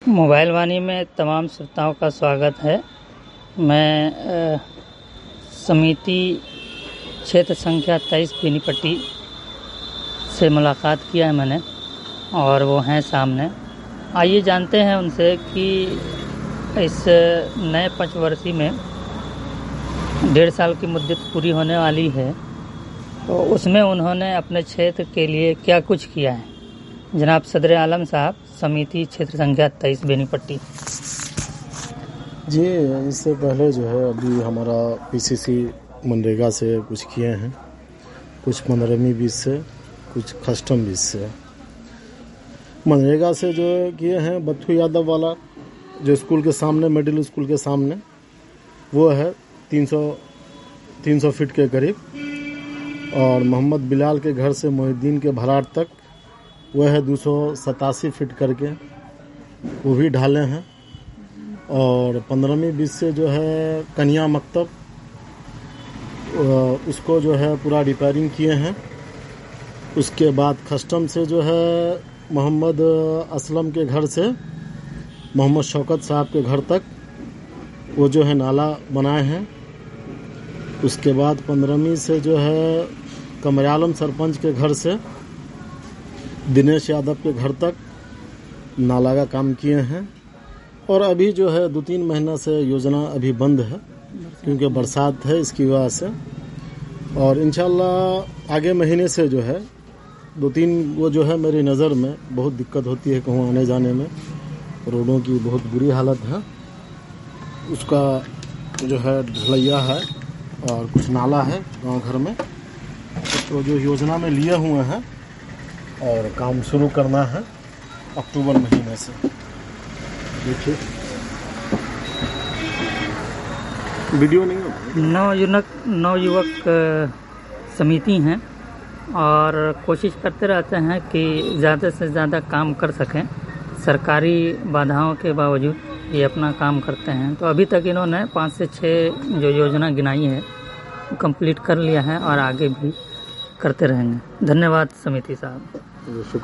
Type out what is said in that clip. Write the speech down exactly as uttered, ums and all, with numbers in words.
Mobile वाणी में तमाम श्रोताओं का स्वागत है। मैं आ, समिति क्षेत्र संख्या तेईस बेनीपट्टी से मुलाकात किया है मैंने, और वो हैं सामने। आइए जानते हैं उनसे कि इस नए पंचवर्षीय में डेढ़ साल की मुद्दत पूरी होने वाली है, तो उसमें उन्होंने अपने क्षेत्र के लिए क्या कुछ किया है। जनाब सदर आलम साहब, समिति क्षेत्र संख्या तेईस बेनीपट्टी। जी, इससे पहले जो है अभी हमारा पीसीसी मनरेगा से कुछ किए हैं, कुछ पंद्रहवीं बीस से, कुछ कस्टम बीस से। मनरेगा से जो किए हैं बत्थू यादव वाला, जो स्कूल के सामने, मिडिल स्कूल के सामने, वो है तीन सौ तीन सौ फीट के करीब। और मोहम्मद बिलाल के घर से मोहिद्दीन के भराड़ तक वह है दो सौ सतासी फीट करके, वो भी ढाले हैं। और पंद्रहवीं बीस से जो है कन्या मकतब, उसको जो है पूरा रिपेयरिंग किए हैं। उसके बाद कस्टम से जो है मोहम्मद असलम के घर से मोहम्मद शौकत साहब के घर तक वो जो है नाला बनाए हैं। उसके बाद पंद्रहवीं से जो है कमरालम सरपंच के घर से दिनेश यादव के घर तक नाला का काम किए हैं। और अभी जो है दो तीन महीना से योजना अभी बंद है क्योंकि बरसात है, इसकी वजह से। और इंशाल्लाह आगे महीने से जो है दो तीन वो जो है मेरी नज़र में बहुत दिक्कत होती है कहूँ आने जाने में, रोडों की बहुत बुरी हालत है। उसका जो है ढलैया है और कुछ नाला है गांव घर में, तो जो योजना में लिए हुए हैं और काम शुरू करना है अक्टूबर महीने से। देखिए वीडियो नहीं हो। नवयुवक नवयुवक समिति हैं और कोशिश करते रहते हैं कि ज़्यादा से ज़्यादा काम कर सकें। सरकारी बाधाओं के बावजूद ये अपना काम करते हैं। तो अभी तक इन्होंने पाँच से छः जो योजना गिनाई है कंप्लीट कर लिया है और आगे भी करते रहेंगे। धन्यवाद समिति साहब।